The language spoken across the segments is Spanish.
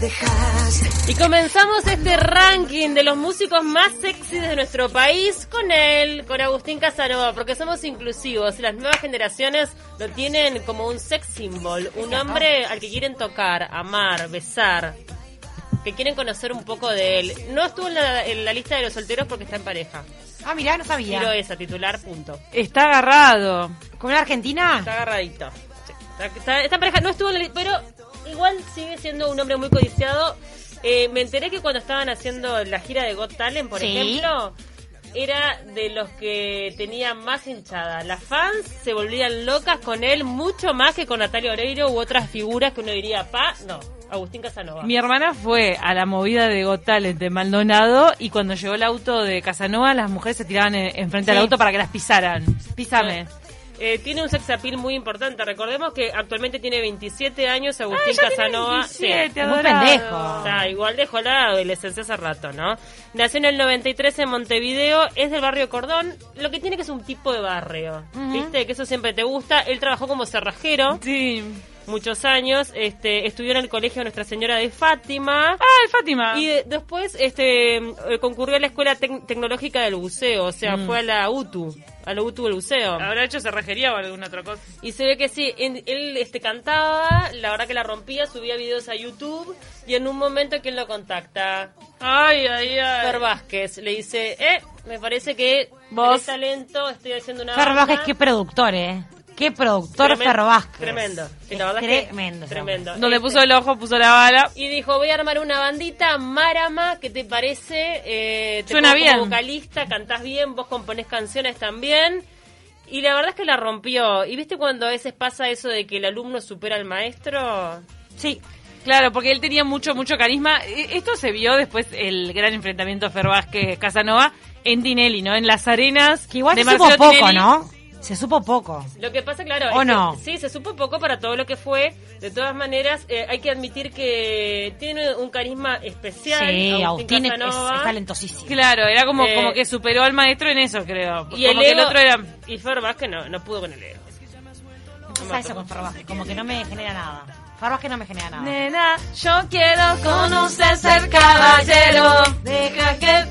Y comenzamos este ranking de los músicos más sexy de nuestro país con él, con Agustín Casanova, porque somos inclusivos y las nuevas generaciones lo tienen como un sex symbol, un hombre al que quieren tocar, amar, besar, que quieren conocer un poco de él. No estuvo en la lista de los solteros porque está en pareja. Ah, mirá, no sabía. Tiro esa, titular, punto. Está agarrado. ¿Con una argentina? Está agarradito. Sí. Está en pareja, no estuvo en la lista, pero igual sigue siendo un hombre muy codiciado. Me enteré que cuando estaban haciendo la gira de Got Talent, por ejemplo, era de los que tenía más hinchada. Las fans se volvían locas con él mucho más que con Natalia Oreiro u otras figuras que uno diría, no, Agustín Casanova. Mi hermana fue a la movida de Got Talent de Maldonado y cuando llegó el auto de Casanova, las mujeres se tiraban enfrente del auto para que las pisaran. Písame. Tiene un sex appeal muy importante. Recordemos que actualmente tiene 27 años Agustín Casanova. 27, muy pendejo. Está, igual dejó la adolescencia hace rato, ¿no? Nació en el 93 en Montevideo, es del barrio Cordón, lo que tiene que es un tipo de barrio, ¿viste? Que eso siempre te gusta. Él trabajó como cerrajero. Sí. Muchos años, estudió en el colegio Nuestra Señora de Fátima. El Fátima. Y después concurrió a la Escuela Tecnológica del Buceo, o sea, fue a la UTU del buceo. ¿Habrá hecho cerrajería o alguna otra cosa? Y se ve que sí, él cantaba, la verdad que la rompía, subía videos a YouTube, y en un momento, ¿quién lo contacta? Ay. Fer Vázquez, le dice, me parece que vos tenés talento, estoy haciendo una Fer banda. Vázquez, qué productor, Qué productor Fer Vázquez. Tremendo. Es La verdad tremendo. que tremendo. Donde puso el ojo, puso la bala. Y dijo, voy a armar una bandita, Marama, ¿qué te parece? Te Suena pongo bien. como vocalista, cantás bien, vos componés canciones también. Y la verdad es que la rompió. ¿Y viste cuando a veces pasa eso de que el alumno supera al maestro? Sí. Claro, porque él tenía mucho carisma. Esto se vio después, el gran enfrentamiento Fer Vázquez-Casanova en Tinelli, ¿no? En las arenas Que igual de se supo Marcelo poco, Tinelli. ¿no? Se supo poco. Lo que pasa, claro, ¿O es no? que, sí, se supo poco para todo lo que fue. De todas maneras, hay que admitir que tiene un carisma especial. Sí, Agustín es Casanova. talentosísimo. Claro, era como que superó al maestro en eso, creo. Y como el que ego, el otro era... y Fer Vázquez no pudo con el ego. ¿Qué pasa eso con Fer Vázquez? Como que no me genera nada. Fer Vázquez no me genera nada. Nena, yo quiero conocer ser caballero. Deja que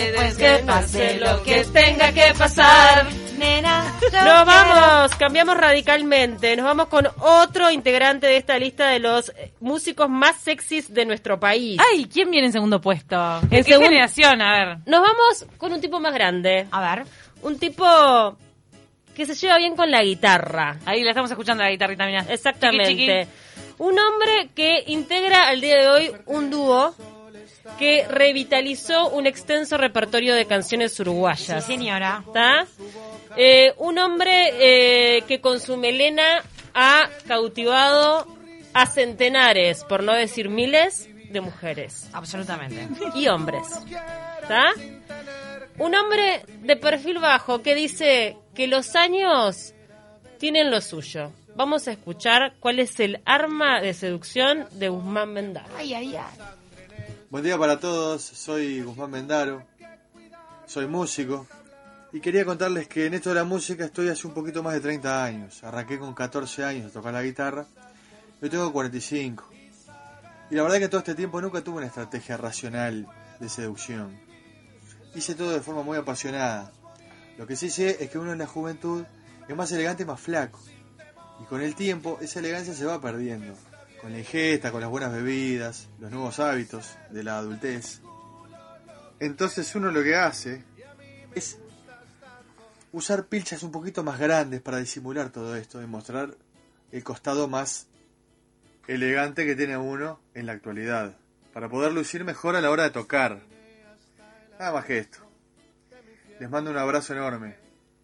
pase lo que tenga que pasar. Nena, Cambiamos radicalmente. Nos vamos con otro integrante de esta lista de los músicos más sexys de nuestro país. Ay, ¿quién viene en segundo puesto? ¿En qué segundo- generación? A ver. Nos vamos con un tipo más grande. A ver. Un tipo que se lleva bien con la guitarra. Ahí la estamos escuchando la guitarrita, mirá. Exactamente. Chiqui, chiqui. Un hombre que integra al día de hoy un dúo que revitalizó un extenso repertorio de canciones Sí, uruguayas. señora. ¿Está? Un hombre que con su melena ha cautivado a centenares, por no decir miles, de mujeres Absolutamente. y hombres. ¿Está? Un hombre de perfil bajo que dice que los años tienen lo suyo. Vamos a escuchar cuál es el arma de seducción de Guzmán Mendaro. Ay. Buen día para todos, soy Guzmán Mendaro, soy músico y quería contarles que en esto de la música estoy hace un poquito más de 30 años. Arranqué con 14 años a tocar la guitarra, yo tengo 45. Y la verdad que todo este tiempo nunca tuve una estrategia racional de seducción. Hice todo de forma muy apasionada. Lo que sí sé es que uno en la juventud es más elegante y más flaco. Y con el tiempo esa elegancia se va perdiendo. Con la ingesta, con las buenas bebidas, los nuevos hábitos de la adultez. Entonces uno lo que hace es usar pilchas un poquito más grandes para disimular todo esto y mostrar el costado más elegante que tiene uno en la actualidad, para poder lucir mejor a la hora de tocar. Nada más que esto. Les mando un abrazo enorme.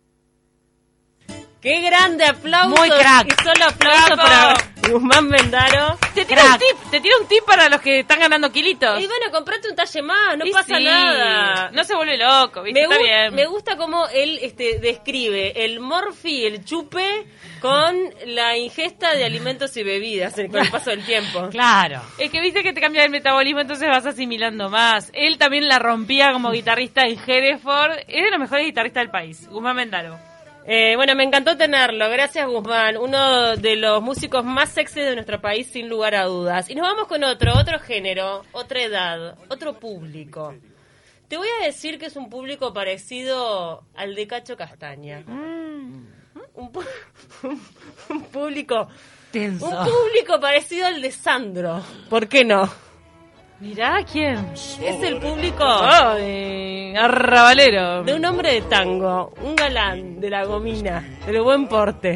¡Qué grande aplauso! Muy crack. Y solo aplauso Bravo. para Guzmán Mendaro. Te tiro un tip para los que están ganando kilitos. Y bueno, comprate un talle más, no Y pasa sí, nada. No se vuelve loco, ¿viste? Está bien. Me gusta cómo él describe el morfi, el chupe, con la ingesta de alimentos y bebidas con el paso del tiempo. Claro. Es que viste que te cambia el metabolismo, entonces vas asimilando más. Él también la rompía como guitarrista en Hereford. Es de los mejores guitarristas del país, Guzmán Mendaro. Bueno, me encantó tenerlo. Gracias, Guzmán. Uno de los músicos más sexy de nuestro país, sin lugar a dudas. Y nos vamos con otro género, otra edad, otro público. Te voy a decir que es un público parecido al de Cacho Castaña. Un público Tenso. Un público parecido al de Sandro. ¿Por qué no? Mirá, ¿quién? Es el público arrabalero. de un hombre de tango, un galán de la gomina, del buen porte.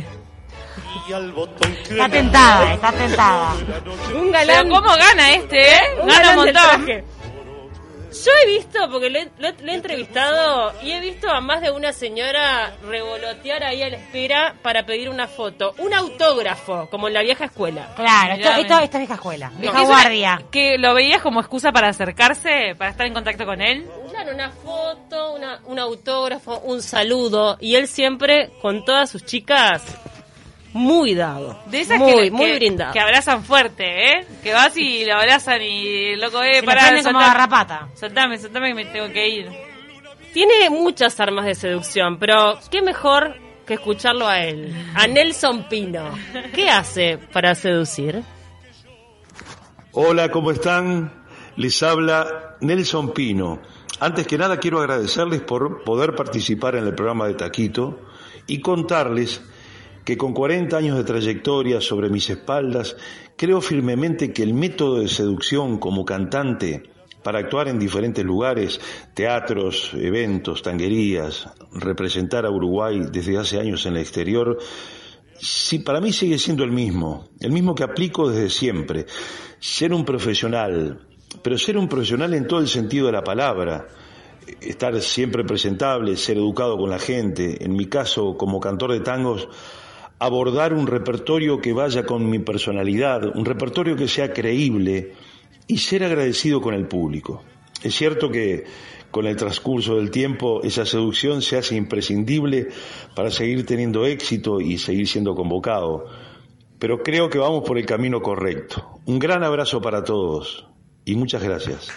Está tentada. Un galán. Pero ¿cómo gana este, Un Gana galán un del montón. traje. Yo he visto, porque lo he entrevistado, y he visto a más de una señora revolotear ahí a la espera para pedir una foto. Un autógrafo, como en la vieja escuela. Claro, Mirá, esta es vieja escuela, vieja ¿Es guardia. que lo veías como excusa para acercarse, para estar en contacto con él? Claro, una foto, un autógrafo, un saludo. Y él siempre, con todas sus chicas, muy dado. De esas muy que brindado. que abrazan fuerte, ¿eh? Que vas y lo abrazan y loco, Se lo pará, prenden como garrapata. soltame que me tengo que ir. Tiene muchas armas de seducción, pero qué mejor que escucharlo a él, a Nelson Pino. ¿Qué hace para seducir? Hola, ¿cómo están? Les habla Nelson Pino. Antes que nada quiero agradecerles por poder participar en el programa de Taquito y contarles que con 40 años de trayectoria sobre mis espaldas, creo firmemente que el método de seducción como cantante para actuar en diferentes lugares, teatros, eventos, tanguerías, representar a Uruguay desde hace años en el exterior, sí, para mí sigue siendo el mismo que aplico desde siempre. Ser un profesional, pero ser un profesional en todo el sentido de la palabra, estar siempre presentable, ser educado con la gente, en mi caso como cantor de tangos, abordar un repertorio que vaya con mi personalidad, un repertorio que sea creíble y ser agradecido con el público. Es cierto que con el transcurso del tiempo esa seducción se hace imprescindible para seguir teniendo éxito y seguir siendo convocado, pero creo que vamos por el camino correcto. Un gran abrazo para todos y muchas gracias.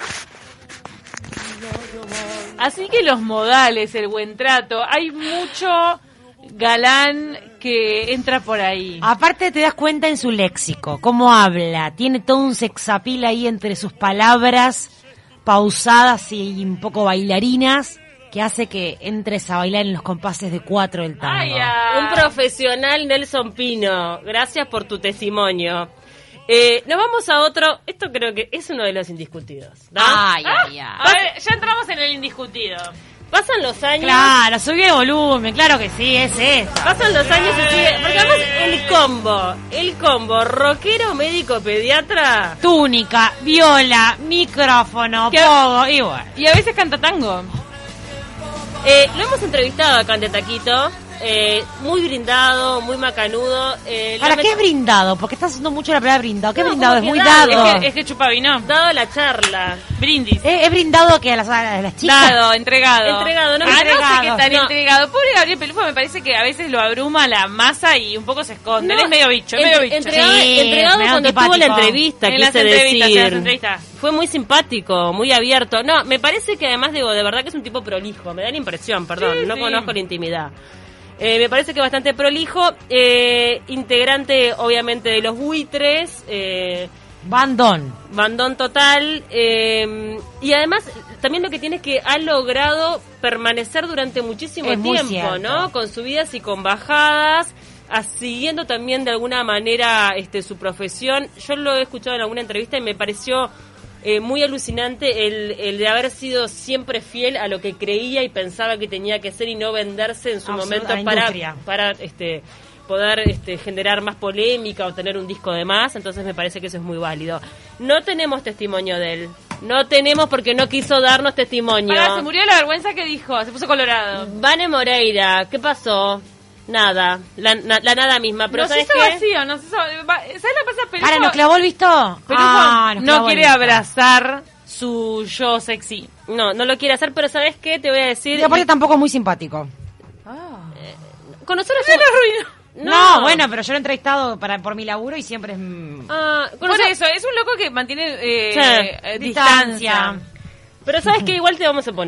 Así que los modales, el buen trato, hay mucho galán que entra por ahí. Aparte te das cuenta en su léxico, cómo habla, tiene todo un sexapil ahí entre sus palabras pausadas y un poco bailarinas, que hace que entres a bailar en los compases de 4 del tango. Ay, ah. Un profesional, Nelson Pino. Gracias por tu testimonio. Nos vamos a otro. Esto creo que es uno de los indiscutidos, ¿no? Ay. A ver, ya entramos en el indiscutido. Pasan los años. Claro, subí el volumen, claro que sí, es esta. Pasan los años y sigue. Porque además el combo, rockero, médico, pediatra. Túnica, viola, micrófono, ¿Qué? pogo, y bueno. Y a veces canta tango. Lo hemos entrevistado acá en De Taquito. Muy brindado, muy macanudo. ¿Para qué es brindado? Porque está usando mucho la palabra brindado. ¿Qué No, brindado? Es como muy que dado. Es que chupa vino. Dado la charla. Brindis. ¿Es brindado que a las chicas? Dado, entregado. Entregado, no no sé entregado. qué tan No. entregado. Pobre Gabriel Pelufo, me parece que a veces lo abruma la masa y un poco se esconde. No, Él es medio bicho, Entregado, Sí, entregado medio cuando estuvo en la antipático. entrevista, En las quise entrevistas, decir. en las entrevistas. Fue muy simpático, muy abierto. No, me parece que además digo, de verdad que es un tipo prolijo. Me da la impresión, perdón, Sí, no sí. conozco la intimidad. Me parece que bastante prolijo. Integrante, obviamente, de los Buitres. Bandón. Bandón total. Y además, también lo que tiene es que ha logrado permanecer durante muchísimo Es muy tiempo, cierto. ¿no? Con subidas y con bajadas, siguiendo también de alguna manera su profesión. Yo lo he escuchado en alguna entrevista y me pareció muy alucinante el de haber sido siempre fiel a lo que creía y pensaba que tenía que ser y no venderse en su momento A la industria. para poder generar más polémica o tener un disco de más. Entonces me parece que eso es muy válido. No tenemos testimonio de él. No tenemos porque no quiso darnos testimonio. Pará, se murió de la vergüenza que dijo, se puso colorado. Vane Moreira, ¿qué pasó? Nada, la nada misma. Pero Nos ¿sabes hizo qué? vacío, ¿sabes lo que pasa? Pelufo, Ahora, ¿nos clavó el visto? Pelufo Nos no clavó el quiere visto. abrazar su yo sexy. No lo quiere hacer, pero ¿sabes qué? Te voy a decir... Y aparte tampoco es muy simpático. Conocer a Se lo arruinó. No, bueno, pero yo lo he entrevistado por mi laburo y siempre es... Por eso, es un loco que mantiene Sí, distancia. Pero ¿sabes qué? Igual te vamos a poner.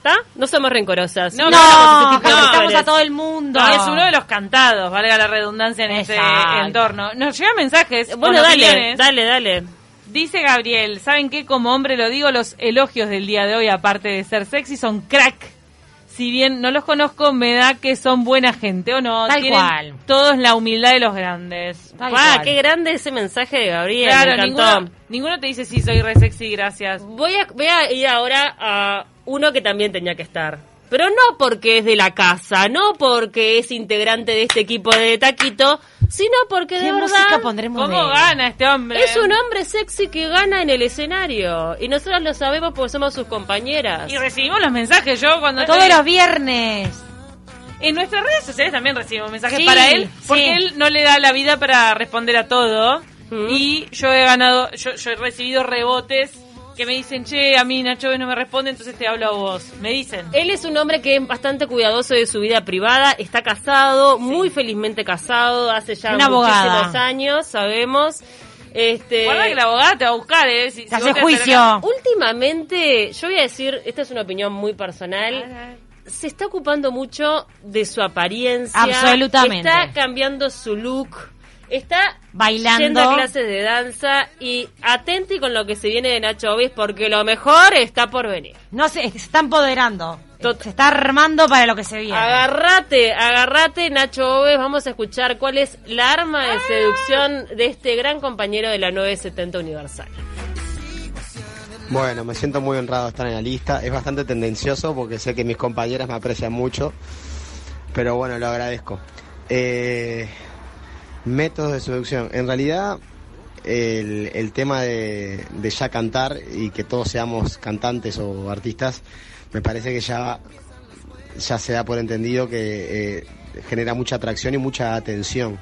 ¿Está? No somos rencorosas. No, respetamos a todo el mundo. No, es uno de los cantados, valga la redundancia en ese entorno. Nos llegan mensajes. Bueno, con dale, opiniones. dale. Dice Gabriel, ¿saben qué? Como hombre lo digo, los elogios del día de hoy, aparte de ser sexy, son crack. Si bien no los conozco, me da que son buena gente, ¿o no? Tal Tienen cual. todos la humildad de los grandes. Qué grande ese mensaje de Gabriel, Claro, me encantó. ninguno te dice sí, soy re sexy, gracias. Voy a ir ahora a uno que también tenía que estar. Pero no porque es de la casa, no porque es integrante de este equipo de Taquito, sino porque de ¿Qué verdad música pondremos de ¿Cómo él? gana este hombre? es un hombre sexy que gana en el escenario. Y nosotros lo sabemos porque somos sus compañeras. Y recibimos los mensajes, yo cuando Todos los viernes. En nuestras redes sociales también recibimos mensajes Sí, para él, porque sí. él no le da la vida para responder a todo. Mm. Y yo he recibido rebotes que me dicen, che, a mí Nacho no me responde, entonces te hablo a vos. Me dicen. Él es un hombre que es bastante cuidadoso de su vida privada, está casado, muy felizmente casado, hace ya Una muchísimos abogada. años, sabemos. Guarda que la abogada te va a buscar, Si Se hace vos te juicio. acercás- Últimamente, yo voy a decir, esta es una opinión muy personal, se está ocupando mucho de su apariencia. Absolutamente. Está cambiando su look. Está Bailando. yendo a clases de danza y atenti con lo que se viene de Nacho Ovis porque lo mejor está por venir. No se está empoderando. Tot- Se está armando para lo que se viene. Agarrate Nacho Oves, vamos a escuchar cuál es la arma de seducción de este gran compañero de la 970 Universal. Bueno, me siento muy honrado de estar en la lista. Es bastante tendencioso porque sé que mis compañeras me aprecian mucho, pero bueno, lo agradezco. Métodos de seducción. En realidad, el tema de ya cantar y que todos seamos cantantes o artistas, me parece que ya se da por entendido que genera mucha atracción y mucha atención.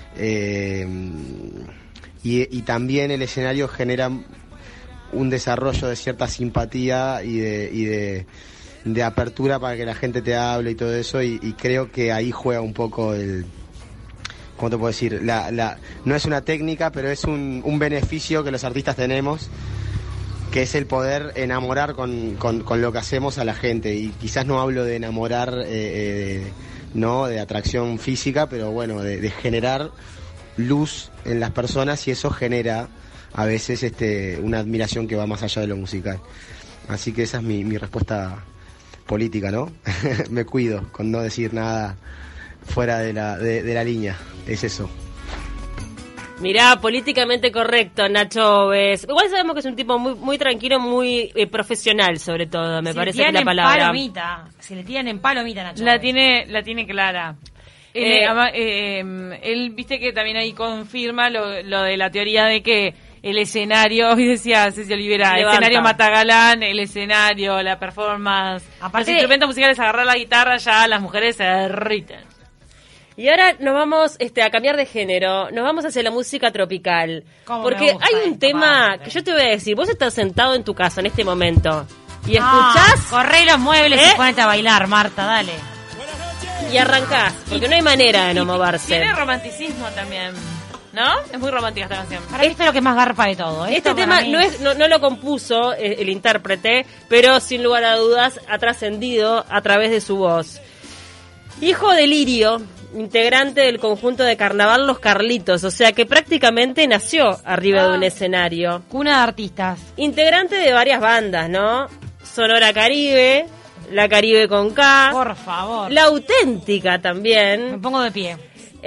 Y también el escenario genera un desarrollo de cierta simpatía y de apertura para que la gente te hable y todo eso, y creo que ahí juega un poco el... ¿Cómo te puedo decir? No es una técnica, pero es un beneficio que los artistas tenemos, que es el poder enamorar con lo que hacemos a la gente. Y quizás no hablo de enamorar, no de atracción física, pero bueno, de generar luz en las personas, y eso genera a veces una admiración que va más allá de lo musical. Así que esa es mi respuesta política, ¿no? Me cuido con no decir nada fuera de la línea. Es eso. Mirá, políticamente correcto, Nacho Oves. Igual sabemos que es un tipo muy, muy tranquilo, muy profesional, sobre todo, me parece que es la palabra. Si le tiran en palomita, Nacho. La tiene clara. Él, viste que también ahí confirma lo de la teoría de que el escenario, hoy decía Ceci Olivera, el Levanta. escenario mata galán, el escenario, la performance, Aparte- los instrumentos musicales, agarrar la guitarra, ya las mujeres se derriten. Y ahora nos vamos a cambiar de género, nos vamos hacia la música tropical. Cómo Porque me gusta hay un esta tema parte. que yo te voy a decir, vos estás sentado en tu casa en este momento y Ah, escuchás corre los muebles ¿Eh? y ponete a bailar, Marta, dale. y arrancás, porque no hay manera de no moverse. Tiene romanticismo también, ¿no? Es muy romántica esta canción. Para mí esto es lo que más garpa de todo. Este Esto tema para mí no lo compuso el intérprete, pero sin lugar a dudas ha trascendido a través de su voz. Hijo de Lirio, integrante del conjunto de carnaval Los Carlitos, o sea que prácticamente nació arriba de un escenario. cuna de artistas. Integrante de varias bandas, ¿no? Sonora Caribe, La Caribe con K, Por favor. La Auténtica Me también. pongo de pie.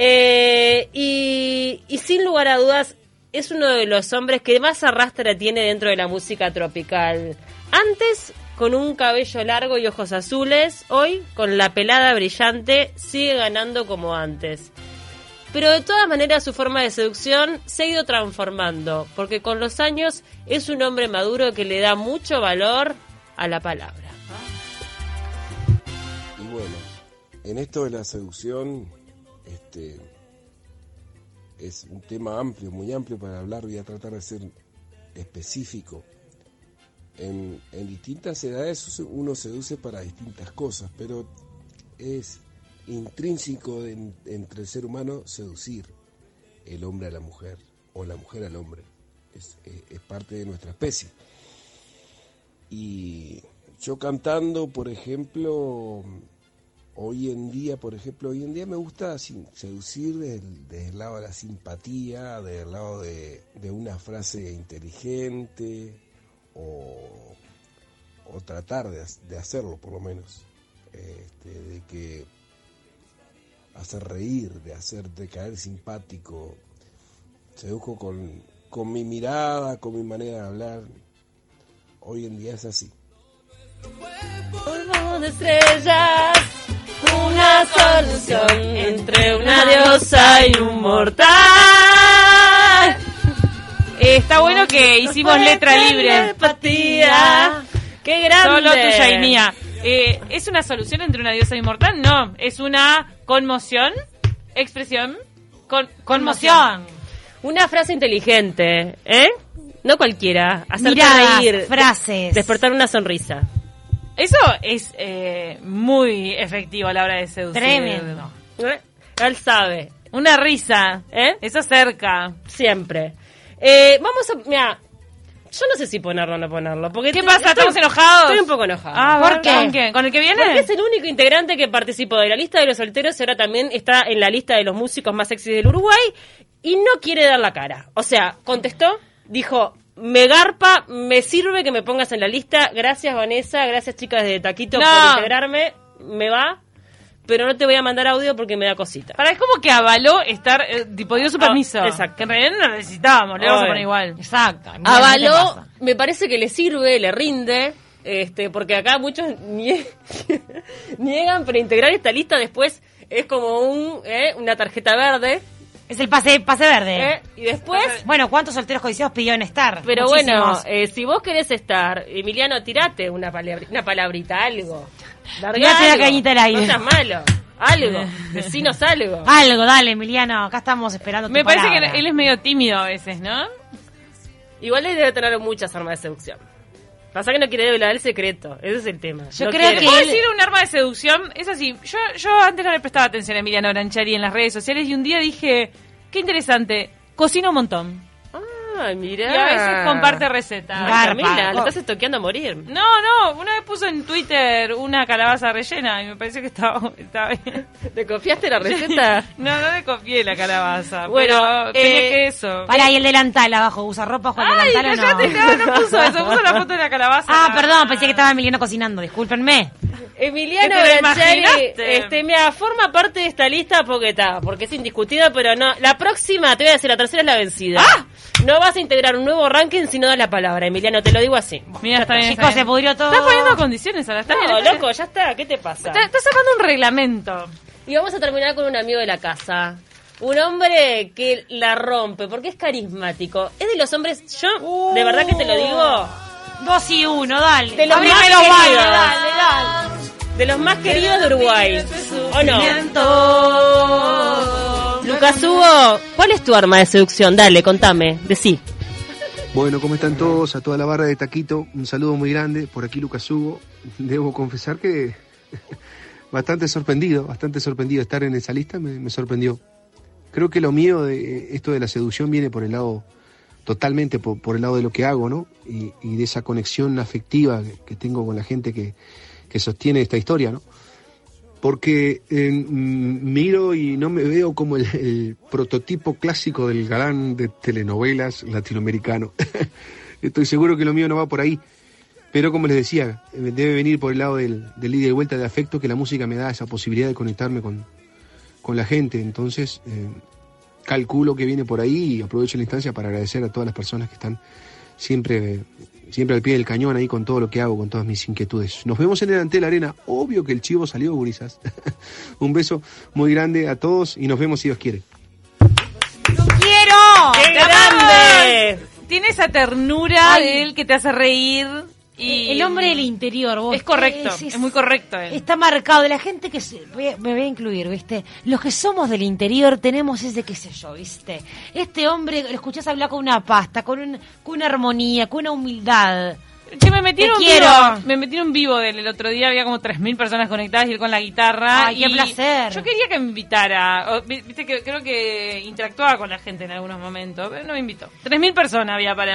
Y sin lugar a dudas es uno de los hombres que más arrastre tiene dentro de la música tropical. Antes con un cabello largo y ojos azules, hoy con la pelada brillante sigue ganando como antes. Pero de todas maneras su forma de seducción se ha ido transformando, porque con los años es un hombre maduro que le da mucho valor a la palabra. Y bueno, en esto de la seducción, es un tema amplio, muy amplio para hablar. Voy a tratar de ser específico. En distintas edades uno seduce para distintas cosas, pero es intrínseco entre el ser humano seducir, el hombre a la mujer o la mujer al hombre. Es parte de nuestra especie. Y Yo cantando, por ejemplo, hoy en día me gusta seducir desde el lado de la simpatía, desde el lado de una frase inteligente, o tratar de hacerlo por lo menos, de que hacer reír, de caer simpático. Seduzco con mi mirada, con mi manera de hablar. Hoy en día es así. Polvo de estrellas, una solución entre una diosa y un mortal. Está bueno que hicimos letra libre. Empatía. ¡Qué grande! Solo tuya y mía. ¿Es una solución entre una diosa y un mortal? No, es una conmoción, expresión, conmoción. Una frase inteligente, ¿eh? No cualquiera. Hacerte Miradas, reír. frases. Despertar una sonrisa. Eso es muy efectivo a la hora de seducir. Tremendo. Él sabe. Una risa, ¿Eh? eso cerca. Siempre. Vamos a... Mira, yo no sé si ponerlo o no ponerlo. Porque ¿Qué pasa? ¿Estamos enojados? Estoy un poco enojada. Ah, ¿Por qué? ¿Con qué? ¿Con el que viene? Porque es el único integrante que participó de la lista de los solteros y ahora también está en la lista de los músicos más sexys del Uruguay y no quiere dar la cara. O sea, contestó, dijo, me garpa, me sirve que me pongas en la lista. Gracias, Vanessa, gracias, chicas de Taquito, por integrarme. Me va, pero no te voy a mandar audio porque me da cosita. Es como que avaló estar, tipo, dio su permiso. Exacto. Que en realidad no lo necesitábamos, le vamos a poner igual. Exacto. Avaló, me parece que le sirve, le rinde, porque acá muchos niegan, pero integrar esta lista después es como una tarjeta verde. Es el pase verde. Y después... Bueno, ¿cuántos solteros codiciados pidieron estar? Pero Muchísimos. bueno, si vos querés estar, Emiliano, tirate una palabrita, algo. Largá Tirate la algo. cañita al aire. No seas malo. Algo. Decinos algo. Algo, dale, Emiliano. Acá estamos esperando tu Me parece palabra. que él es medio tímido a veces, ¿no? Igual él debe tener muchas armas de seducción. Pasa que no quiere revelar el secreto. Ese es el tema. Yo No creo quiere. que ¿Puedo él- decir un arma de seducción? Es así, yo antes no le prestaba atención a Emiliano Branchari en las redes sociales y un día dije, qué interesante, cocina un montón. Ay, mirá. Y a veces comparte recetas. Ay, Garpa. Camila, lo estás estoqueando a morir. No, una vez puso en Twitter una calabaza rellena y me pareció que estaba bien. ¿Te confiaste la receta? No le copié la calabaza. Bueno, pero tenía que eso. Pará, y el delantal abajo, ¿usa ropa bajo el Ay, delantal o cállate, no? no puso eso, puso la foto de la calabaza. Ah, perdón, pensé que estaba Emiliano cocinando, discúlpenme. Emiliano ¿Qué te lo Branchari, imaginaste? mira, forma parte de esta lista porque es indiscutida, pero no. La próxima, te voy a decir, la tercera es la vencida. ¡Ah! No vas a integrar un nuevo ranking si no das la palabra, Emiliano, te lo digo así. Mira, está bien, Chicos, se pudrió todo. Estás poniendo condiciones ahora, está bien. No, está bien. loco, ya está, ¿qué te pasa? Estás sacando un reglamento. Y vamos a terminar con un amigo de la casa. Un hombre que la rompe, porque es carismático. Es de los hombres, yo, de verdad que te lo digo, 2 y 1, dale. de los Abrime más los queridos. baños, dale. De los más queridos de Uruguay. ¿O no? Lucas Hugo, ¿cuál es tu arma de seducción? Dale, contame, decí. Bueno, ¿cómo están todos? A toda la barra de Taquito, un saludo muy grande. Por aquí Lucas Hugo. Debo confesar que bastante sorprendido estar en esa lista, me sorprendió. Creo que lo mío de esto de la seducción viene por el lado, totalmente por el lado de lo que hago, ¿no? Y de esa conexión afectiva que tengo con la gente que sostiene esta historia, ¿no? Porque miro y no me veo como el prototipo clásico del galán de telenovelas latinoamericano. Estoy seguro que lo mío no va por ahí. Pero como les decía, debe venir por el lado del ida y vuelta de afecto, que la música me da esa posibilidad de conectarme con la gente. Entonces, calculo que viene por ahí y aprovecho la instancia para agradecer a todas las personas que están siempre al pie del cañón ahí con todo lo que hago, con todas mis inquietudes. Nos vemos en el Antel Arena. Obvio que el chivo salió, gurisas. Un beso muy grande a todos y nos vemos si Dios quiere. ¡Quiero! ¡Qué grande! Tiene esa ternura Ay. de él que te hace reír. Y El hombre del interior, vos. Es correcto, es muy correcto él. Está marcado de la gente que me voy a incluir, ¿viste? Los que somos del interior tenemos ese qué sé yo, ¿viste? Este hombre, lo escuchás hablar con una pasta, con una armonía, con una humildad. Che, me metí Te en un quiero. vivo. Me metí en un vivo el otro día, había como 3.000 personas conectadas y él con la guitarra. Ay, qué y placer. Yo quería que me invitara. Viste que creo que interactuaba con la gente en algunos momentos, pero no me invitó. 3.000 personas había para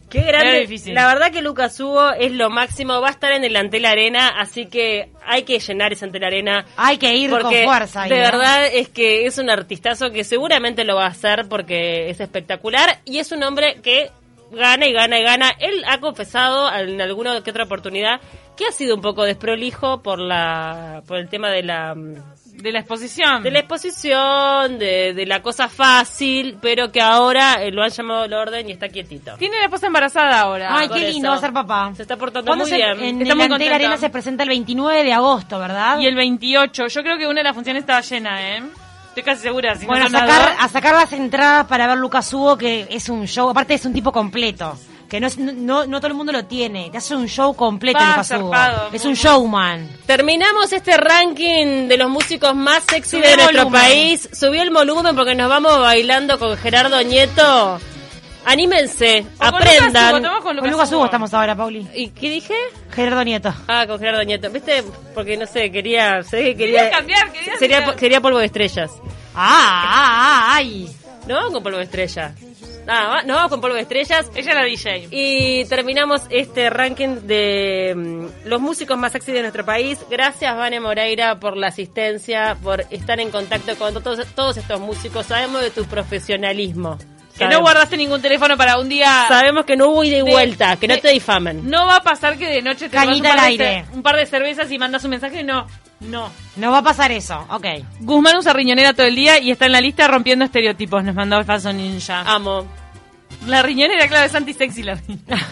Qué grande. Era difícil. La verdad que Lucas Hugo es lo máximo. Va a estar en el Antel Arena, así que hay que llenar ese Antel Arena. Hay que ir con Porque fuerza. ahí, de ¿no? verdad es que es un artistazo que seguramente lo va a hacer porque es espectacular y es un hombre que gana y gana y gana. Él ha confesado en alguna que otra oportunidad que ha sido un poco desprolijo por el tema de la exposición. De la exposición, de la cosa fácil, pero que ahora lo han llamado al orden y está quietito. Tiene la esposa embarazada ahora. Ay, por qué lindo eso. va a ser papá. Se está portando ¿Cuándo muy bien. En Está el muy Antel contento. Arena se presenta el 29 de agosto, ¿verdad? Y el 28. Yo creo que una de las funciones estaba llena, ¿eh? Estoy casi segura. Si Bueno, no son las dos. a sacar las entradas para ver Lucas Hugo, que es un show, aparte es un tipo completo, que no todo el mundo lo tiene, te hace un show completo Va, Lucas Hugo. zarpado, Es muy un showman. Terminamos este ranking de los músicos más sexy Subí de el nuestro volumen. país. Subí el volumen porque nos vamos bailando con Gerardo Nieto. Anímense, O con aprendan. Lucas Hugo, tomamos Con Lucas Hugo estamos ahora, Pauli. ¿Y qué dije? Gerardo Nieto. Ah, con Gerardo Nieto. ¿Viste? Porque no sé, quería cambiar, quería sería polvo de estrellas. Ay. No vamos con polvo de estrellas. No vamos con polvo de estrellas. Ella es la DJ. Y terminamos este ranking de los músicos más sexy de nuestro país. Gracias, Vane Moreira, por la asistencia, por estar en contacto con todos estos músicos. Sabemos de tu profesionalismo. Que no guardaste ningún teléfono para un día. Sabemos que no hubo ida y vuelta, que no te difamen. No va a pasar que de noche te Cañita tomas al aire. un par de cervezas y mandas un mensaje. No. No va a pasar eso, ok. Guzmán usa riñonera todo el día y está en la lista rompiendo estereotipos. Nos mandó el falso ninja. Amo. La riñonera, claro, es anti-sexy la riñonera.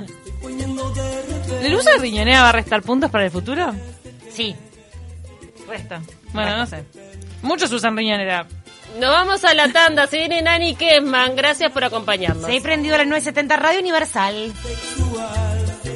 ¿El uso de riñonera va a restar puntos para el futuro? Sí. Resta. Bueno, no sé. Muchos usan riñonera. Nos vamos a la tanda. Se viene Nani Kesman. Gracias por acompañarnos. Se ha prendido la 970 Radio Universal. Sexual.